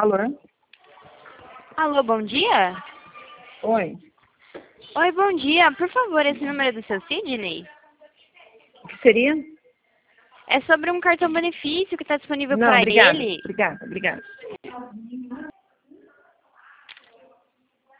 Alô? Alô, bom dia? Oi. Oi, bom dia. Por favor, esse número é do seu Sidney? O que seria? É sobre um cartão benefício que está disponível Não, para obrigada. ele. Obrigada.